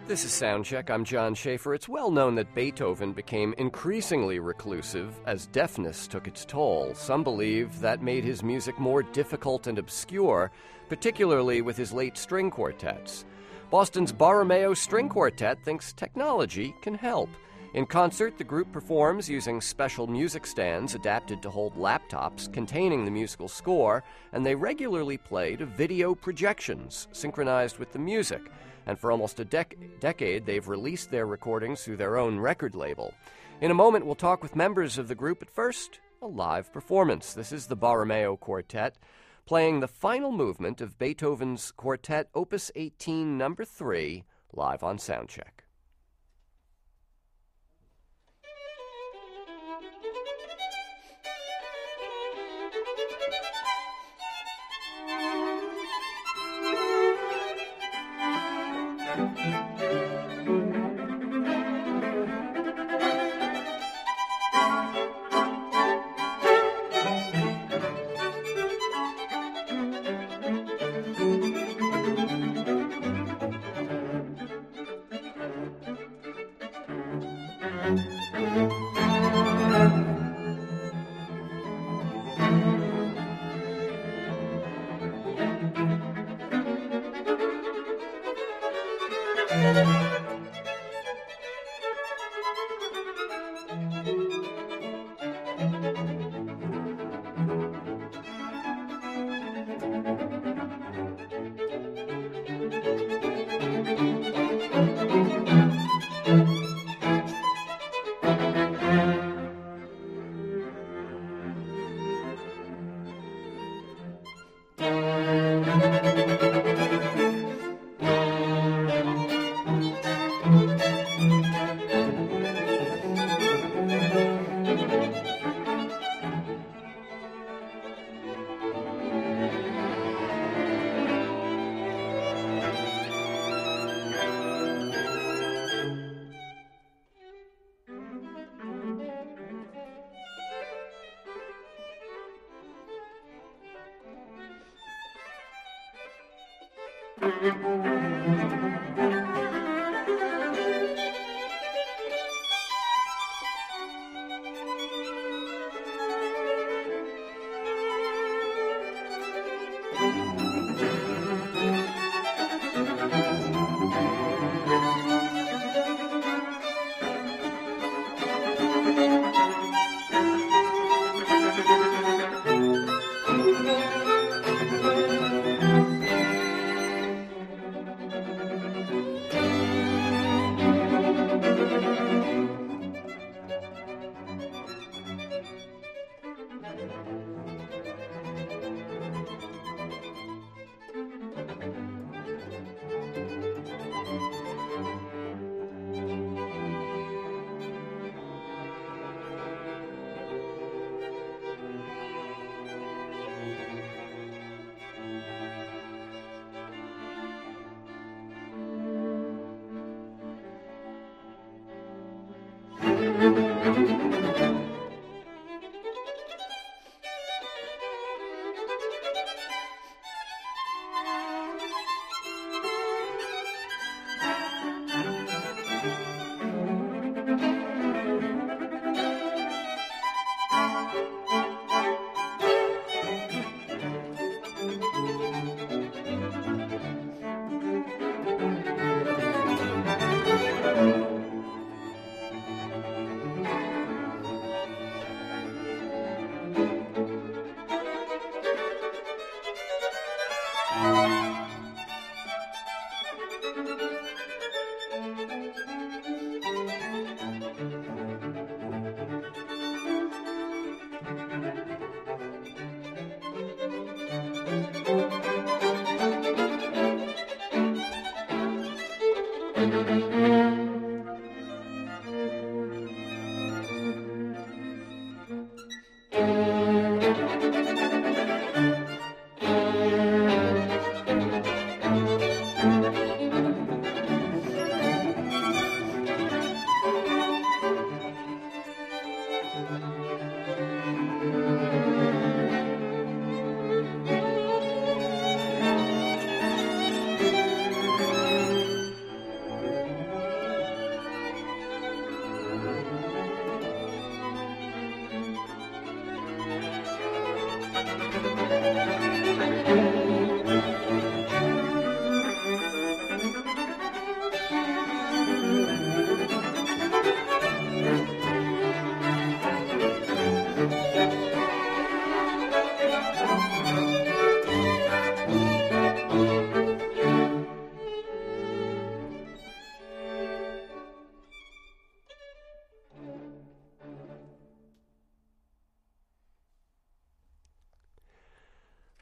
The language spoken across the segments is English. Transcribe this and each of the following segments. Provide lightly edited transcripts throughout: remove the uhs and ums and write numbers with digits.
This is Soundcheck. I'm John Schaefer. It's well known that Beethoven became increasingly reclusive as deafness took its toll. Some believe that made his music more difficult and obscure, particularly with his late string quartets. Boston's Borromeo String Quartet thinks technology can help. In concert, the group performs using special music stands adapted to hold laptops containing the musical score, and they regularly play to video projections synchronized with the music. And for almost a decade, they've released their recordings through their own record label. In a moment, we'll talk with members of the group. But first, a live performance. This is the Borromeo Quartet, playing the final movement of Beethoven's Quartet Opus 18, No. 3, live on Soundcheck.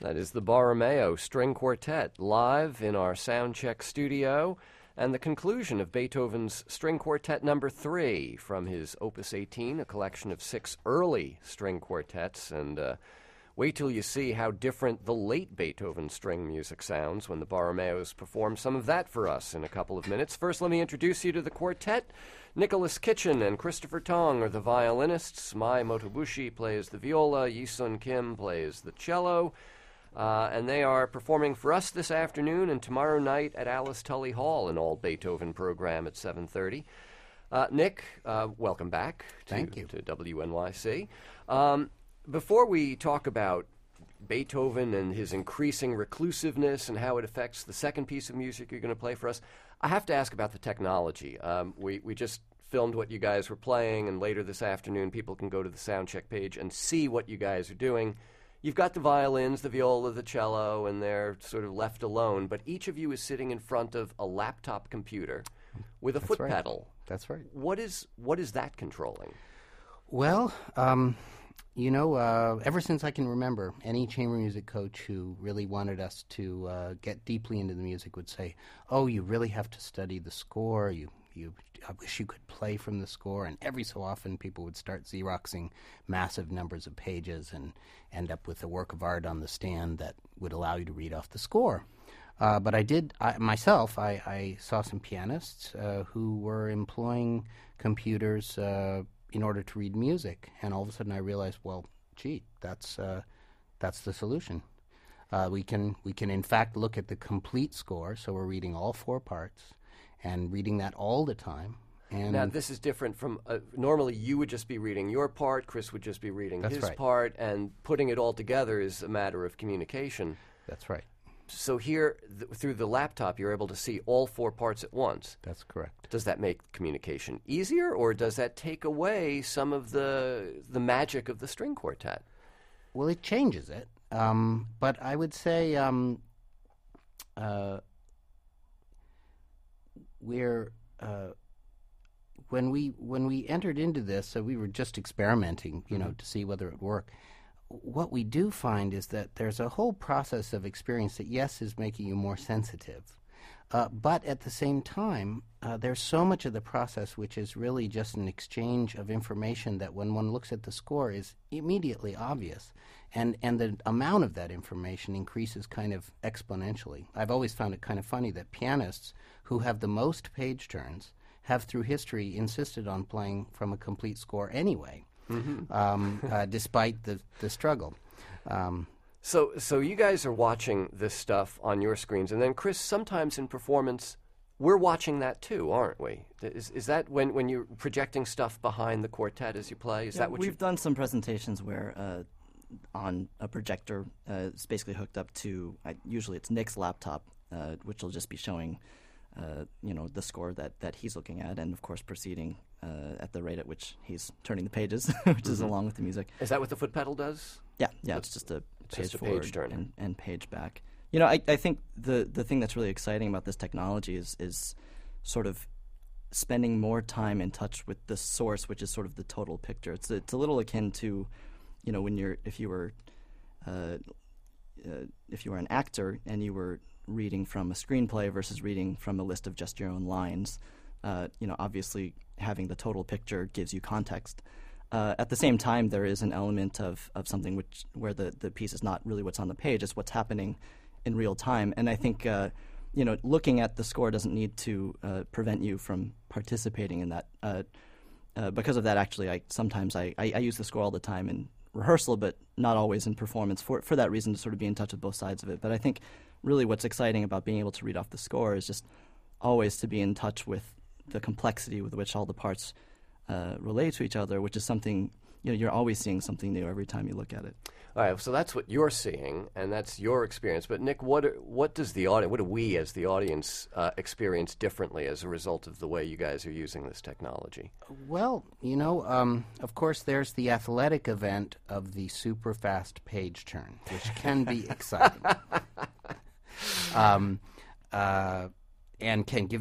That is the Borromeo String Quartet, live in our Soundcheck studio, and the conclusion of Beethoven's String Quartet No. 3 from his Opus 18, a collection of 6 early string quartets. And wait till you see how different the late Beethoven string music sounds when the Borromeos perform some of that for us in a couple of minutes. First, let me introduce you to the quartet. Nicholas Kitchen and Christopher Tong are the violinists. Mai Motobushi plays the viola. Yi-Sun Kim plays the cello. And they are performing for us this afternoon and tomorrow night at Alice Tully Hall, an all-Beethoven program at 7:30. Nick, welcome back to WNYC. Before we talk about Beethoven and his increasing reclusiveness and how it affects the second piece of music you're going to play for us, I have to ask about the technology. We just filmed what you guys were playing, and later this afternoon people can go to the Soundcheck page and see what you guys are doing. You've got the violins, the viola, the cello, and they're sort of left alone, but each of you is sitting in front of a laptop computer with a foot pedal. That's right. What is that controlling? Well, ever since I can remember, any chamber music coach who really wanted us to get deeply into the music would say, "Oh, you really have to study the score. I wish you could play from the score." And every so often, people would start Xeroxing massive numbers of pages and end up with a work of art on the stand that would allow you to read off the score. But I saw some pianists who were employing computers in order to read music, and all of a sudden I realized, well, gee, that's the solution. We can in fact look at the complete score, so we're reading all 4 parts and reading that all the time. And now, this is different from normally you would just be reading your part, Chris would just be reading his part, and putting it all together is a matter of communication. That's right. So here, through the laptop, you're able to see all 4 parts at once. That's correct. Does that make communication easier, or does that take away some of the magic of the string quartet? Well, it changes it. But I would say when we entered into this, so we were just experimenting, to see whether it would work. What we do find is that there's a whole process of experience that, yes, is making you more sensitive. But at the same time, there's so much of the process which is really just an exchange of information that when one looks at the score is immediately obvious. And the amount of that information increases kind of exponentially. I've always found it kind of funny that pianists who have the most page turns have through history insisted on playing from a complete score anyway. Despite the struggle. So you guys are watching this stuff on your screens, and then Chris, sometimes in performance, we're watching that too, aren't we? Is that when you're projecting stuff behind the quartet as you play? Is that what we've done some presentations where on a projector, it's basically hooked up to usually it's Nick's laptop, which will just be showing the score that he's looking at, and of course proceeding at the rate at which he's turning the pages, which is along with the music. Is that what the foot pedal does? Yeah, it's just a page forward page turn and page back. I think the thing that's really exciting about this technology is sort of spending more time in touch with the source, which is sort of the total picture. It's a little akin to, if you were an actor and you were reading from a screenplay versus reading from a list of just your own lines. Obviously having the total picture gives you context. At the same time, there is an element of something where the piece is not really what's on the page, it's what's happening in real time. And I think looking at the score doesn't need to prevent you from participating in that. Because of that, actually, I use the score all the time in rehearsal, but not always in performance for that reason, to sort of be in touch with both sides of it. But I think really what's exciting about being able to read off the score is just always to be in touch with the complexity with which all the parts relate to each other, which is something, you're always seeing something new every time you look at it. All right, so that's what you're seeing, and that's your experience. But Nick, what do we as the audience experience differently as a result of the way you guys are using this technology? Well, of course, there's the athletic event of the super fast page turn, which can be exciting, and can give the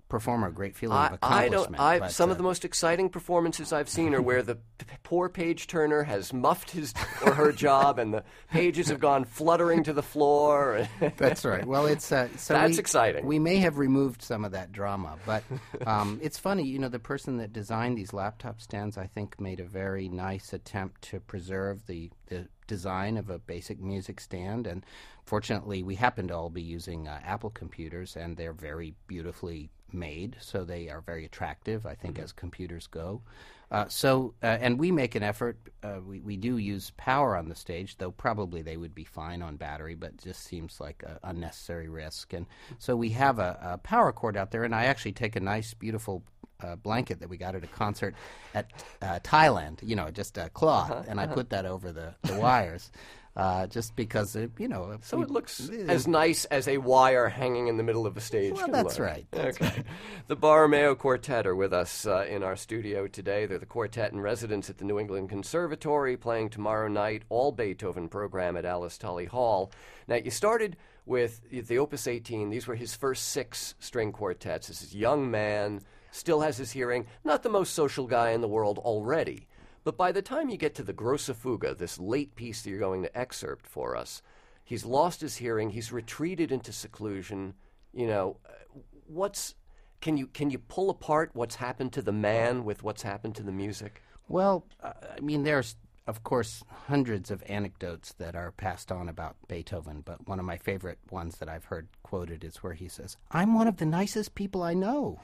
performer a great feeling of accomplishment. But, some of the most exciting performances I've seen are where the poor page turner has muffed his or her job, and the pages have gone fluttering to the floor. That's right. Well, it's that's exciting. We may have removed some of that drama, but it's funny. You know, the person that designed these laptop stands, I think, made a very nice attempt to preserve the design of a basic music stand, and fortunately we happen to all be using Apple computers, and they're very beautifully made, so they are very attractive, I think, as computers go. And we make an effort. We do use power on the stage, though probably they would be fine on battery, but it just seems like an unnecessary risk. And so we have a power cord out there, and I actually take a nice, beautiful blanket that we got at a concert at Thailand, just a cloth, and I put that over the wires. Just because, So it looks as nice as a wire hanging in the middle of a stage. Well, that's right. Okay. The Borromeo Quartet are with us in our studio today. They're the quartet in residence at the New England Conservatory, playing tomorrow night, all Beethoven program at Alice Tully Hall. Now, you started with the Opus 18. These were his first 6 string quartets. This is a young man, still has his hearing, not the most social guy in the world already. But by the time you get to the Grosse Fuge, this late piece that you're going to excerpt for us, he's lost his hearing. He's retreated into seclusion. Can you pull apart what's happened to the man with what's happened to the music? Well, there's, of course, hundreds of anecdotes that are passed on about Beethoven, but one of my favorite ones that I've heard quoted is where he says, "I'm one of the nicest people I know."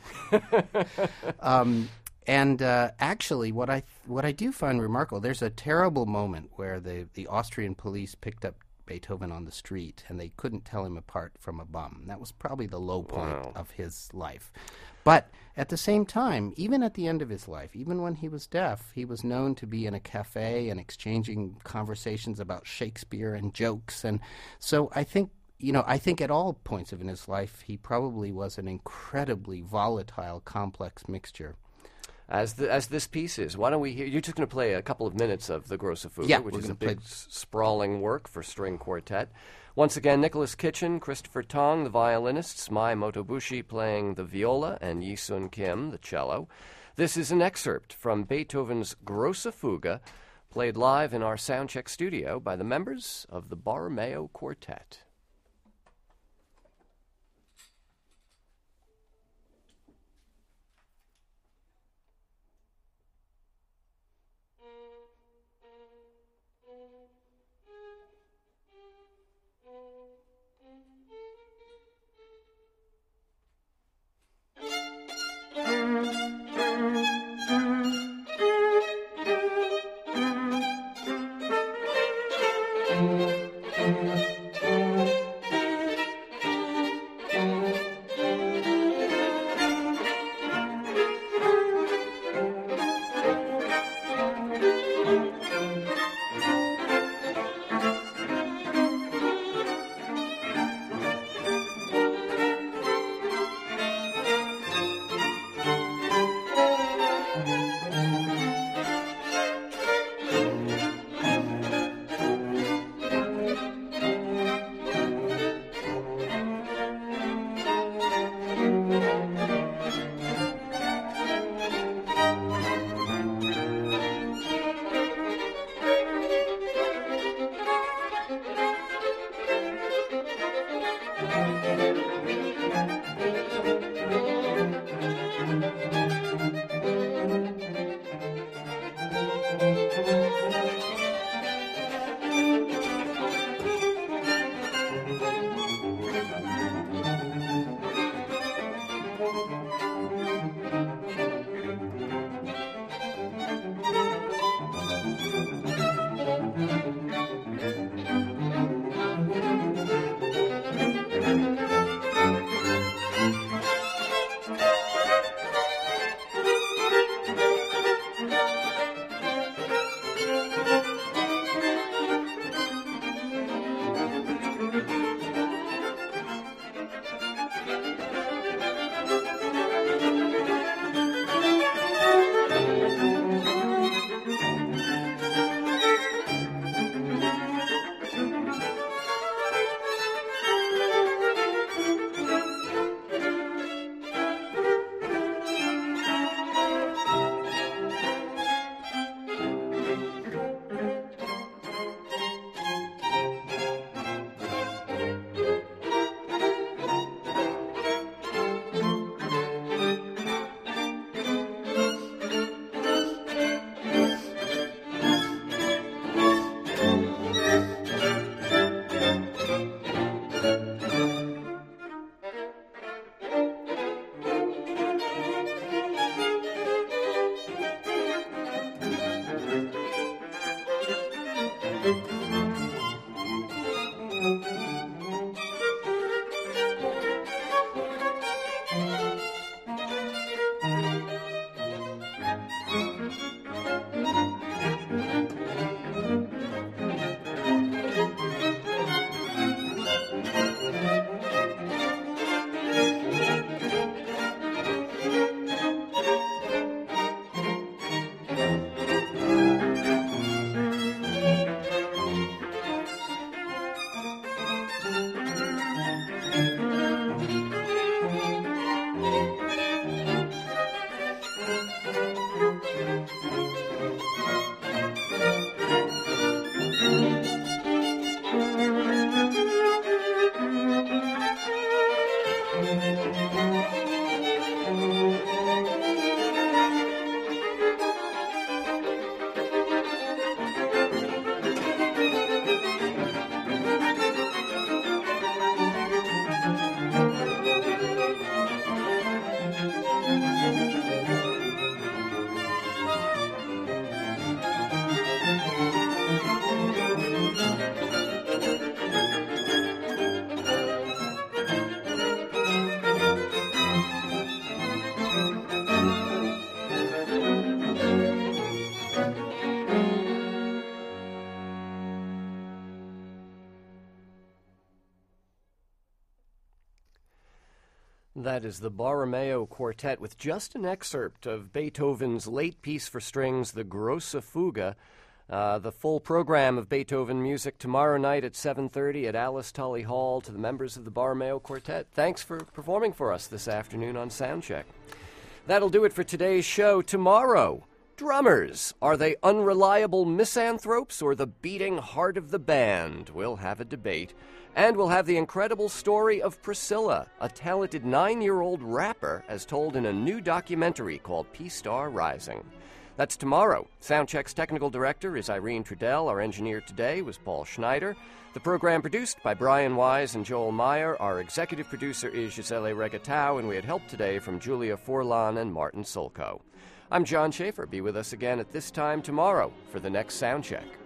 And actually, what I do find remarkable, there's a terrible moment where the Austrian police picked up Beethoven on the street, and they couldn't tell him apart from a bum. That was probably the low point of his life. But at the same time, even at the end of his life, even when he was deaf, he was known to be in a cafe and exchanging conversations about Shakespeare and jokes. And so I think at all points in his life, he probably was an incredibly volatile, complex mixture. As this piece is, why don't we hear? You're just going to play a couple of minutes of the Grosse Fuge, which is a big, sprawling work for string quartet. Once again, Nicholas Kitchen, Christopher Tong, the violinists, Mai Motobushi playing the viola, and Yi-Sun Kim, the cello. This is an excerpt from Beethoven's Grosse Fuge, played live in our soundcheck studio by the members of the Borromeo Quartet. That is the Borromeo Quartet with just an excerpt of Beethoven's late piece for strings, the Grosse Fuge. The full program of Beethoven music tomorrow night at 7:30 at Alice Tully Hall to the members of the Borromeo Quartet. Thanks for performing for us this afternoon on Soundcheck. That'll do it for today's show. Tomorrow, drummers. Are they unreliable misanthropes or the beating heart of the band? We'll have a debate. And we'll have the incredible story of Priscilla, a talented 9-year-old rapper, as told in a new documentary called P-Star Rising. That's tomorrow. Soundcheck's technical director is Irene Trudell. Our engineer today was Paul Schneider. The program produced by Brian Wise and Joel Meyer. Our executive producer is Gisele Regatau, and we had help today from Julia Forlan and Martin Solko. I'm John Schaefer. Be with us again at this time tomorrow for the next Soundcheck.